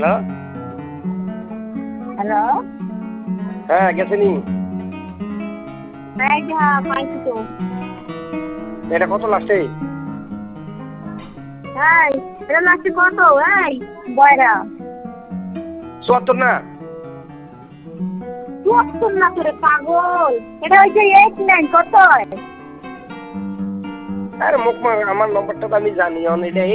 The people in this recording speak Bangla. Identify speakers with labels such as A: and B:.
A: হ্যালো
B: হ্যালো
A: হ্যাঁ গেছে নি
B: এই যা পাইছি তো
A: এটা কত লাগছে
B: এই এটা লাগছে কত এই বয়রা
A: ৭৪ না
B: তুই না তোরে পাগল এটা হচ্ছে 89 কত
A: আরে মুখ আমার নম্বরটা তো আমি জানি এটা